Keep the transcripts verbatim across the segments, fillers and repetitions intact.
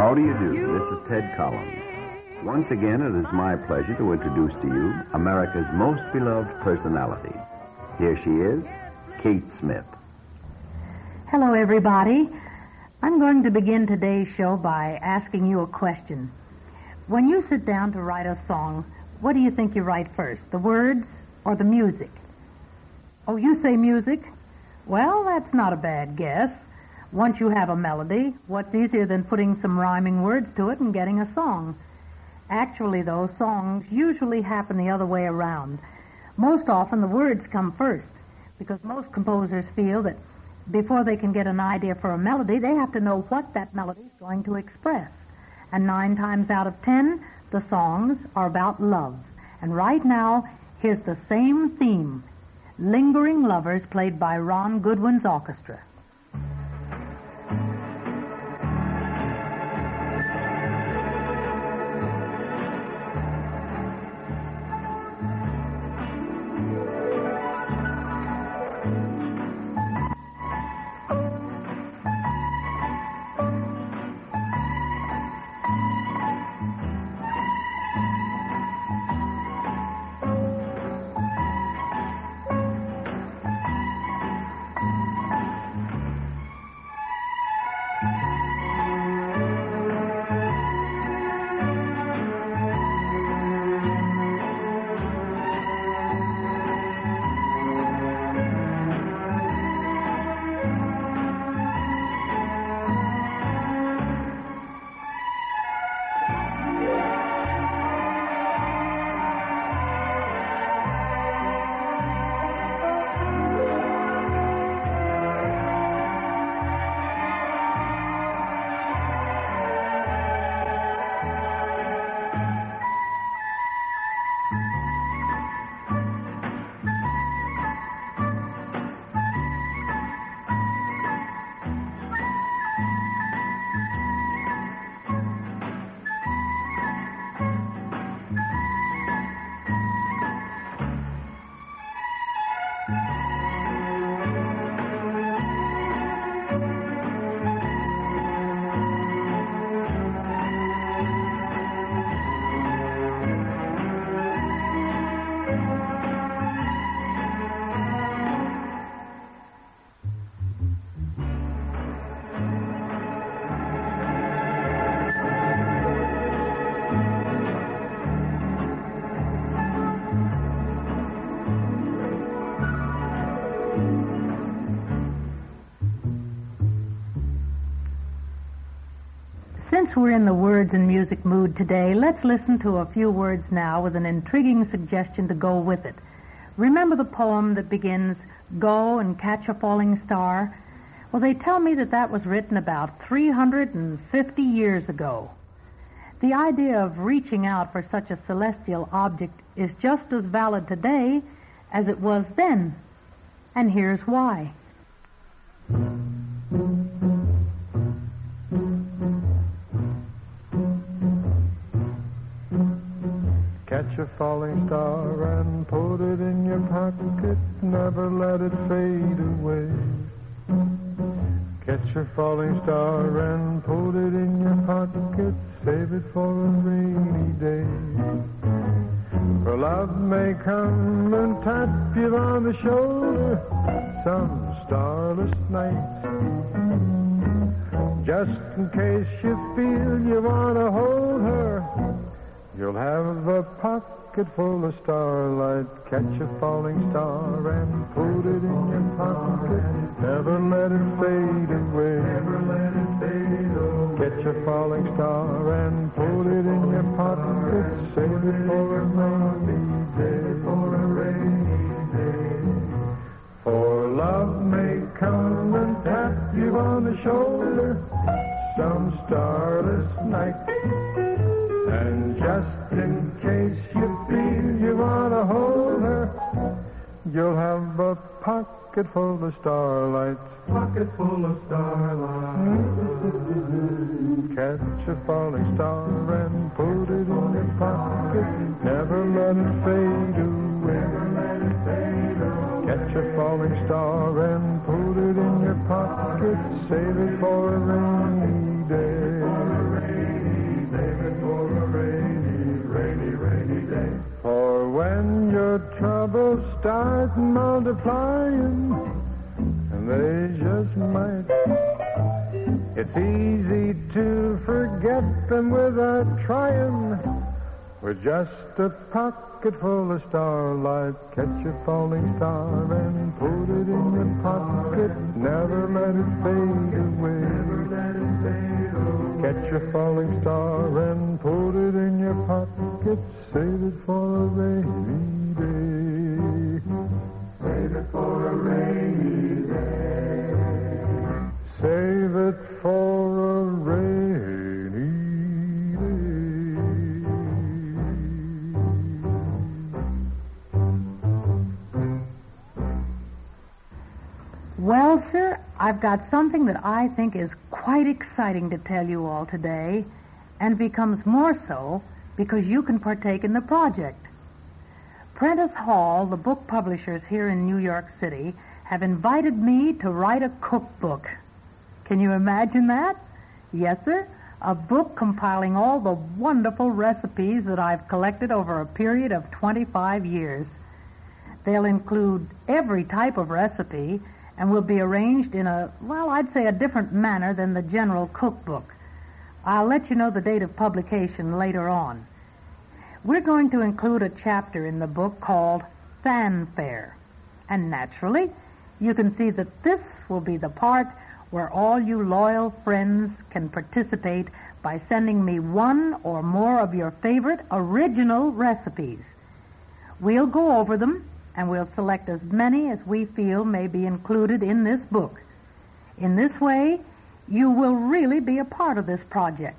How do you do? This is Ted Collins. Once again, it is my pleasure to introduce to you America's most beloved personality. Here she is, Kate Smith. Hello, everybody. I'm going to begin today's show by asking you a question. When you sit down to write a song, what do you think you write first, the words or the music? Oh, you say music? Well, that's not a bad guess. Once you have a melody, what's easier than putting some rhyming words to it and getting a song? Actually, though, songs usually happen the other way around. Most often, the words come first, because most composers feel that before they can get an idea for a melody, they have to know what that melody is going to express. And nine times out of ten, the songs are about love. And right now, here's the same theme, Lingering Lovers, played by Ron Goodwin's orchestra. Since we're in the words and music mood today, let's listen to a few words now with an intriguing suggestion to go with it. Remember the poem that begins, "Go and catch a falling star"? Well, they tell me that that was written about three hundred fifty years ago. The idea of reaching out for such a celestial object is just as valid today as it was then. And here's why. Catch a falling star and put it in your pocket, never let it fade away. Catch a falling star and put it in your pocket, save it for a rainy day. For love may come and tap you on the shoulder some starless night. Just in case you feel you want to hold her, you'll have a pocket full of starlight. Catch a falling star and put it in your pocket. Never let it fade away. Never let it fade away. Catch a falling star and put it in your pocket. Save it for a rainy day. For a rainy day. For love may come and tap you on the shoulder some starless night. And just in case you feel you want to hold her, you'll have a pocket full of starlight. Pocket full of starlight. Catch a falling star and put it in your pocket. Never let it fade away. Never let it fade away. Catch a falling star and put it in your pocket. Save it for a rainy day. multiplying, and they just might. It's easy to forget them without trying. With just a pocket full of starlight, catch a falling star and put it in your pocket. Never let it fade away. Never let it fade away. Catch a falling star and put it in your pocket. Save it for a rainy day. Save it for a rainy day. Save it for a rainy day. Well, sir, I've got something that I think is quite exciting to tell you all today, and becomes more so because you can partake in the project. Prentice Hall, the book publishers here in New York City, have invited me to write a cookbook. Can you imagine that? Yes, sir. A book compiling all the wonderful recipes that I've collected over a period of twenty-five years. They'll include every type of recipe and will be arranged in a, well, I'd say a different manner than the general cookbook. I'll let you know the date of publication later on. We're going to include a chapter in the book called Fanfare. And naturally, you can see that this will be the part where all you loyal friends can participate by sending me one or more of your favorite original recipes. We'll go over them, and we'll select as many as we feel may be included in this book. In this way, you will really be a part of this project.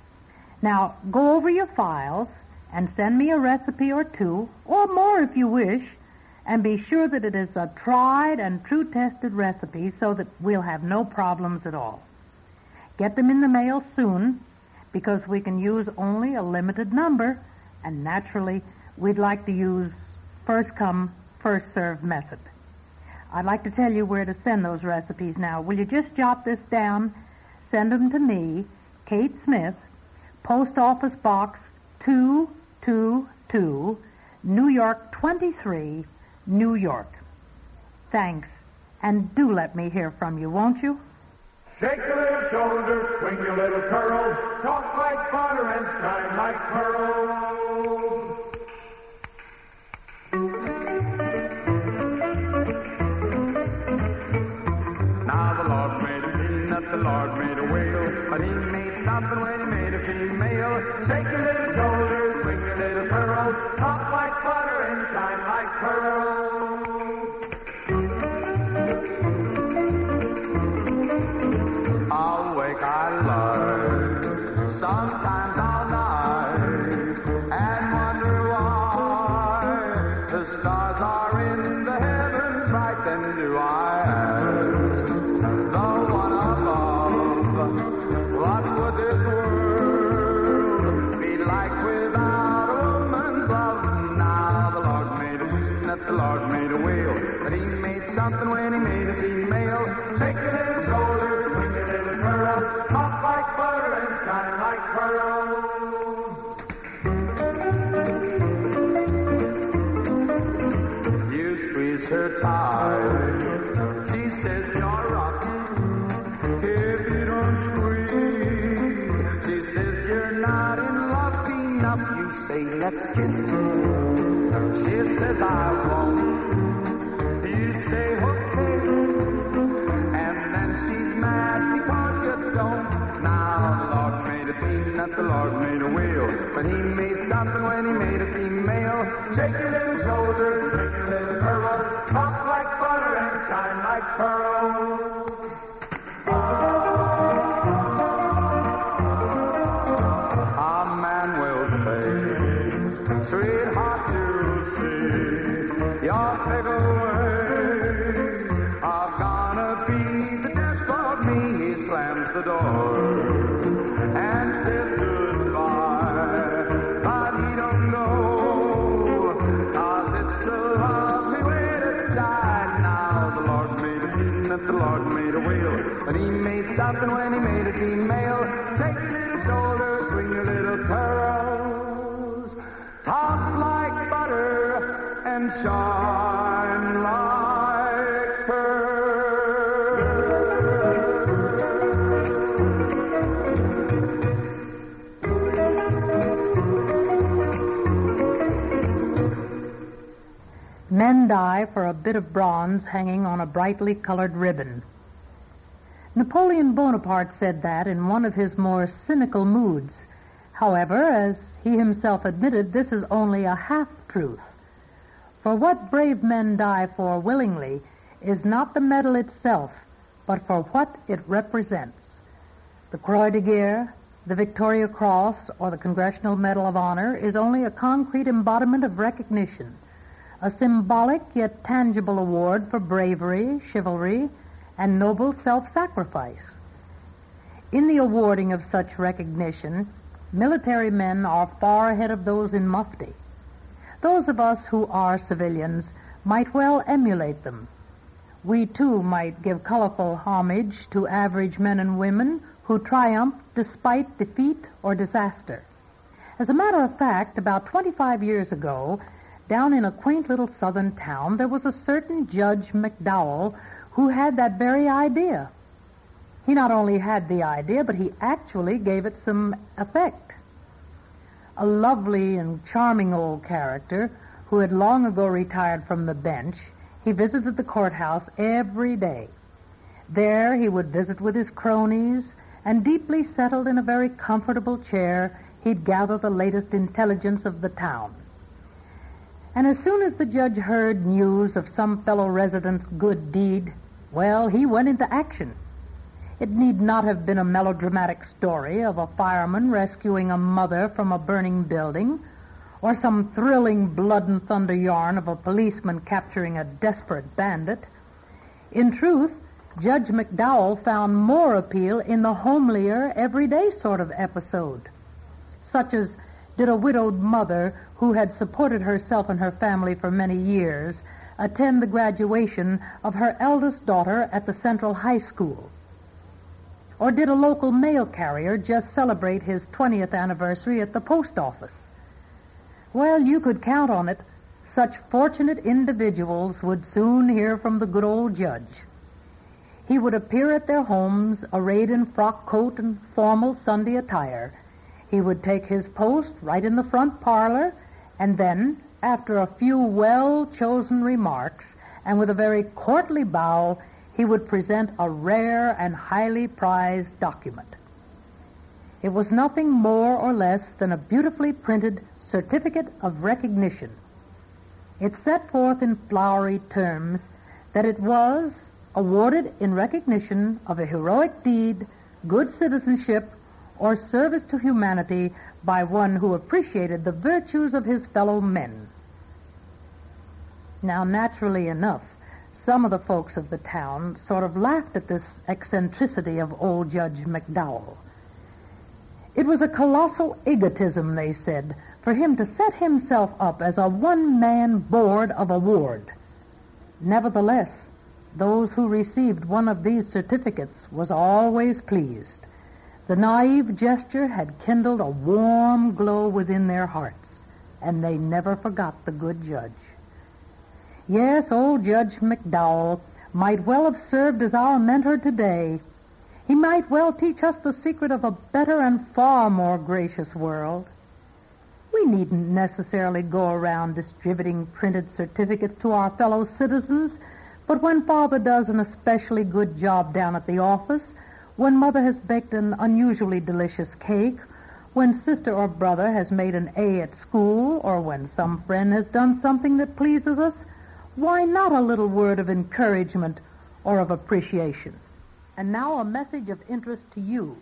Now, go over your files and send me a recipe or two, or more if you wish, and be sure that it is a tried and true tested recipe so that we'll have no problems at all. Get them in the mail soon, because we can use only a limited number, and naturally, we'd like to use first come, first served method. I'd like to tell you where to send those recipes now. Will you just jot this down? Send them to me, Kate Smith, Post Office Box two two two, New York twenty-three, New York. Thanks, and do let me hear from you, won't you? Shake your little shoulders, swing your little curls, talk like butter and shine like pearls. Now the Lord made a peanut, the Lord made a whale, but he made something when he made a female. Shake your little shoulders, swing your little curls, talk like butter and shine like pearls. Awake I lie, sometimes all night, and wonder why the stars are in the heavens bright. Then do I ask the one above, what would this world be like without a woman's love? Now the Lord made a peanut, the Lord made a whale, but he made something when he made a female. Shake your little shoulders, swing your little curls, talk like butter and shine like pearls. You squeeze her tight, she says you're rotten. If you don't squeeze, she says you're not in love enough. You say let's kiss, she says I won't. You say okay, and then she's mad because you don't. Now the Lord made a peanut, the Lord made a whale, but he made something when he made a female. Shake your little shoulders, shake your little curls, talk like butter and shine like pearls. A man will say, sweetheart, you'll see your fickle ways are gonna be the death of me. He slams the door and says goodbye, but he don't know, 'cause it's a lovely way to die. Now the Lord made a peanut, the Lord made a whale, but he made something when he made a female. Take your little shoulders, swing your little curls, talk like butter and shine like men die for a bit of bronze hanging on a brightly colored ribbon. Napoleon Bonaparte said that in one of his more cynical moods. However, as he himself admitted, this is only a half-truth. For what brave men die for willingly is not the medal itself, but for what it represents. The Croix de Guerre, the Victoria Cross, or the Congressional Medal of Honor is only a concrete embodiment of recognition, a symbolic yet tangible award for bravery, chivalry, and noble self-sacrifice. In the awarding of such recognition, military men are far ahead of those in mufti. Those of us who are civilians might well emulate them. We, too, might give colorful homage to average men and women who triumph despite defeat or disaster. As a matter of fact, about twenty-five years ago, down in a quaint little southern town, there was a certain Judge McDowell who had that very idea. He not only had the idea, but he actually gave it some effect. A lovely and charming old character who had long ago retired from the bench, he visited the courthouse every day. There he would visit with his cronies, and deeply settled in a very comfortable chair, he'd gather the latest intelligence of the town. And as soon as the judge heard news of some fellow resident's good deed, well, he went into action. It need not have been a melodramatic story of a fireman rescuing a mother from a burning building, or some thrilling blood and thunder yarn of a policeman capturing a desperate bandit. In truth, Judge McDowell found more appeal in the homelier, everyday sort of episode, such as did a widowed mother who had supported herself and her family for many years attend the graduation of her eldest daughter at the Central High School? Or did a local mail carrier just celebrate his twentieth anniversary at the post office? Well, you could count on it. Such fortunate individuals would soon hear from the good old judge. He would appear at their homes arrayed in frock coat and formal Sunday attire. He would take his post right in the front parlor, and then, after a few well-chosen remarks, and with a very courtly bow, he would present a rare and highly prized document. It was nothing more or less than a beautifully printed certificate of recognition. It set forth in flowery terms that it was awarded in recognition of a heroic deed, good citizenship, or service to humanity by one who appreciated the virtues of his fellow men. Now, naturally enough, some of the folks of the town sort of laughed at this eccentricity of old Judge McDowell. It was a colossal egotism, they said, for him to set himself up as a one-man board of award. Nevertheless, those who received one of these certificates was always pleased. The naive gesture had kindled a warm glow within their hearts, and they never forgot the good judge. Yes, old Judge McDowell might well have served as our mentor today. He might well teach us the secret of a better and far more gracious world. We needn't necessarily go around distributing printed certificates to our fellow citizens, but when Father does an especially good job down at the office, when Mother has baked an unusually delicious cake, when Sister or Brother has made an A at school, or when some friend has done something that pleases us, why not a little word of encouragement or of appreciation? And now a message of interest to you.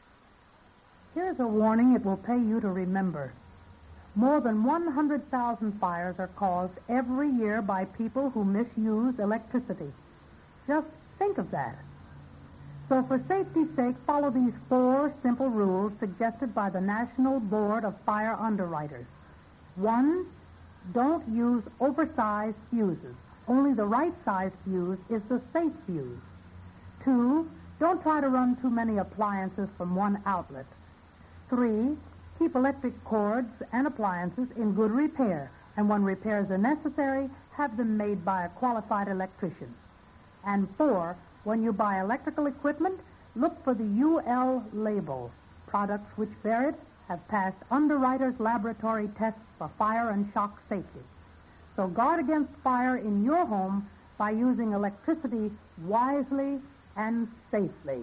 Here's a warning it will pay you to remember. More than one hundred thousand fires are caused every year by people who misuse electricity. Just think of that. So for safety's sake, follow these four simple rules suggested by the National Board of Fire Underwriters. One, don't use oversized fuses. Only the right size fuse is the safe fuse. Two, don't try to run too many appliances from one outlet. Three, keep electric cords and appliances in good repair, and when repairs are necessary, have them made by a qualified electrician. And four, when you buy electrical equipment, look for the U L label. Products which bear it have passed Underwriters Laboratory tests for fire and shock safety. So guard against fire in your home by using electricity wisely and safely.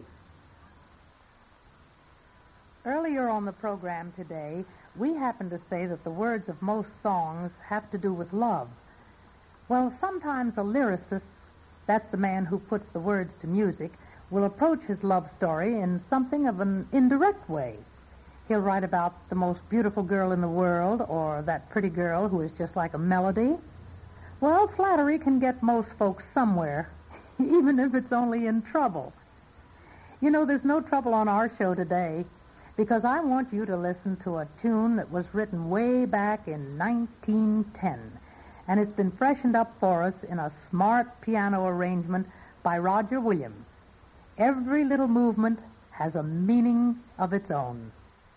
Earlier on the program today, we happened to say that the words of most songs have to do with love. Well, sometimes a lyricist, that's the man who puts the words to music, will approach his love story in something of an indirect way. He'll write about the most beautiful girl in the world, or that pretty girl who is just like a melody. Well, flattery can get most folks somewhere, even if it's only in trouble. You know, there's no trouble on our show today, because I want you to listen to a tune that was written way back in nineteen ten, and it's been freshened up for us in a smart piano arrangement by Roger Williams. Every little movement has a meaning of its own.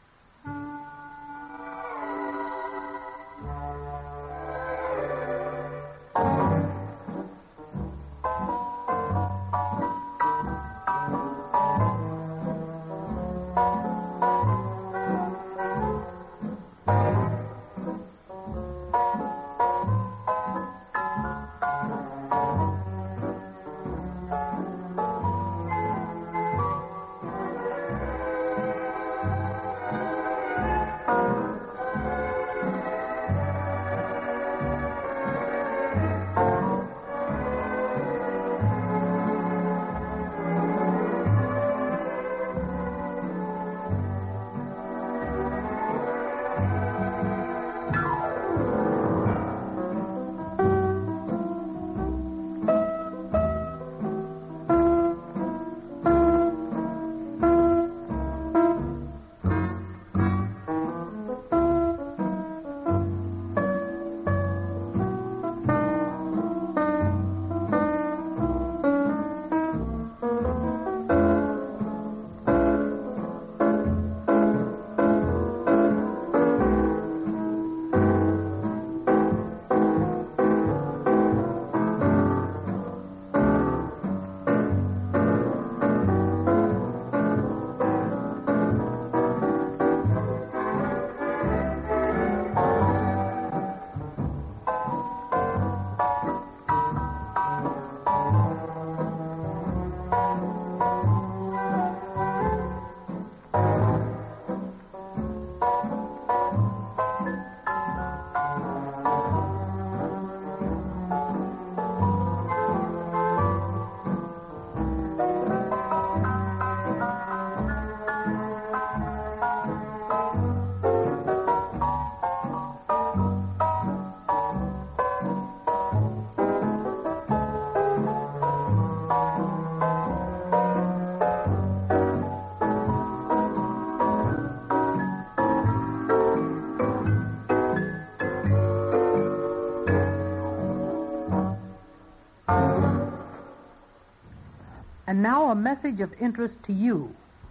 And now a message of interest to you.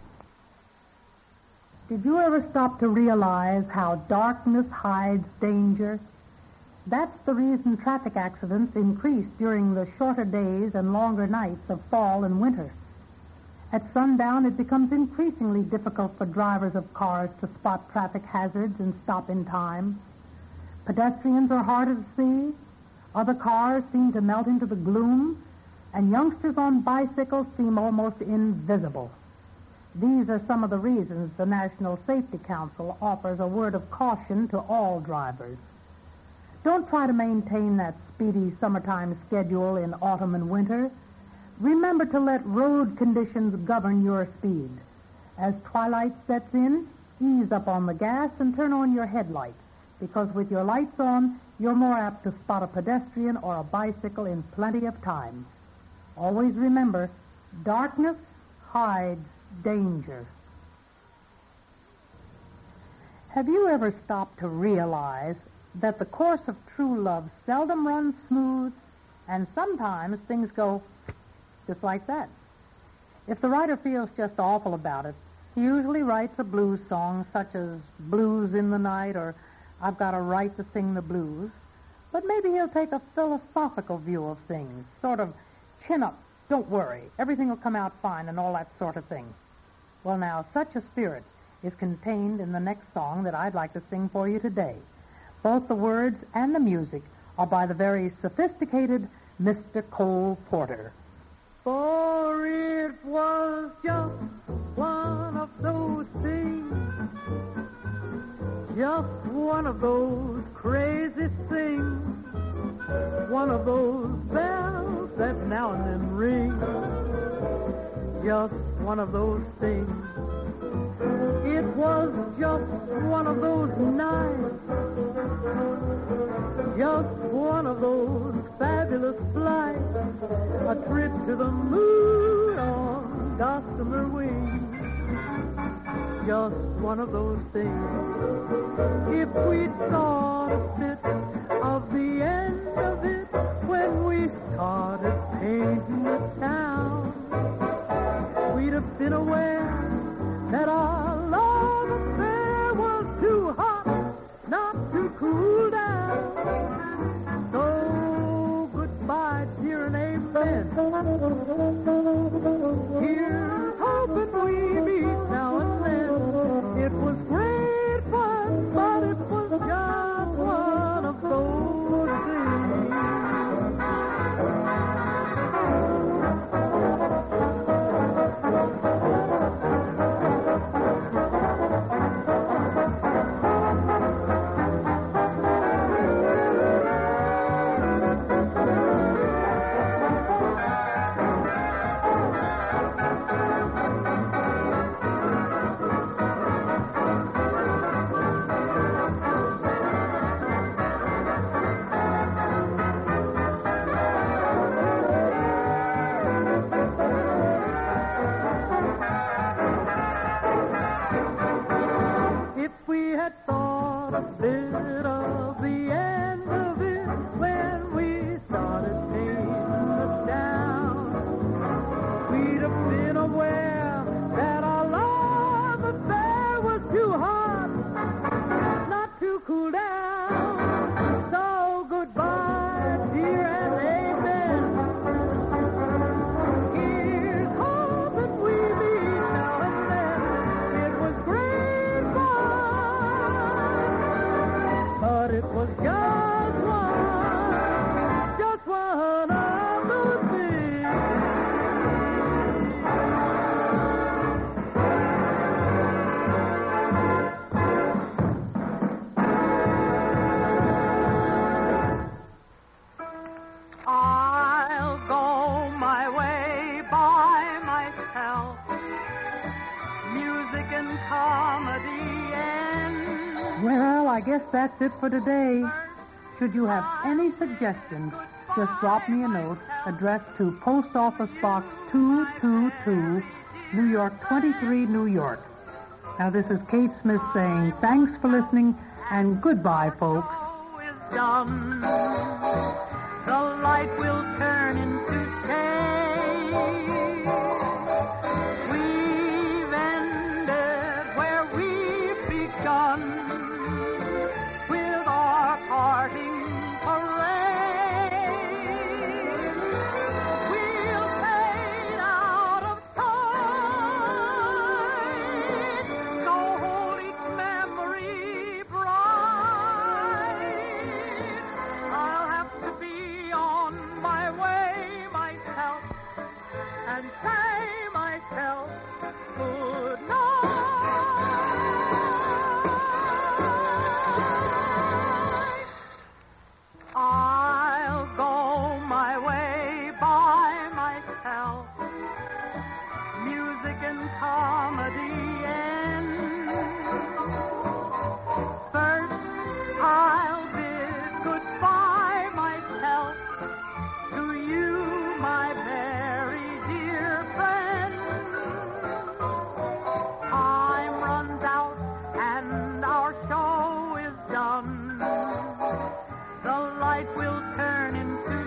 Did you ever stop to realize how darkness hides danger? That's the reason traffic accidents increase during the shorter days and longer nights of fall and winter. At sundown, it becomes increasingly difficult for drivers of cars to spot traffic hazards and stop in time. Pedestrians are harder to see, other cars seem to melt into the gloom, and youngsters on bicycles seem almost invisible. These are some of the reasons the National Safety Council offers a word of caution to all drivers. Don't try to maintain that speedy summertime schedule in autumn and winter. Remember to let road conditions govern your speed. As twilight sets in, ease up on the gas and turn on your headlights, because with your lights on, you're more apt to spot a pedestrian or a bicycle in plenty of time. Always remember, darkness hides danger. Have you ever stopped to realize that the course of true love seldom runs smooth, and sometimes things go just like that? If the writer feels just awful about it, he usually writes a blues song such as Blues in the Night or I've Got a Right to Sing the Blues. But maybe he'll take a philosophical view of things, sort of chin up, don't worry, everything will come out fine and all that sort of thing. Well, now, such a spirit is contained in the next song that I'd like to sing for you today. Both the words and the music or by the very sophisticated Mister Cole Porter. For it was just one of those things, just one of those crazy things, one of those bells that now and then ring, just one of those things. It was just one of those nights, just one of those fabulous flights, a trip to the moon on gossamer wings, just one of those things. If we thought a bit of the end of it when we started painting the town, we'd have been aware that our love affair was too hot not to cool down. So goodbye, dear, and amen. Here's hoping we meet now and then. It was great fun, but it was just one of those things. I guess that's it for today. Should you have any suggestions, just drop me a note addressed to Post Office Box two two two, New York twenty-three, New York. Now, this is Kate Smith saying thanks for listening and goodbye, folks. Done. The light will turn into shade. We've ended where we've begun. Parting parade, we'll fade out of sight, so hold each memory bright. I'll have to be on my way myself and say myself good night. I'll go my way by myself. Music and comedy end. First, I'll bid goodbye myself to you, my very dear friend. Time runs out and our show is done. The light will turn into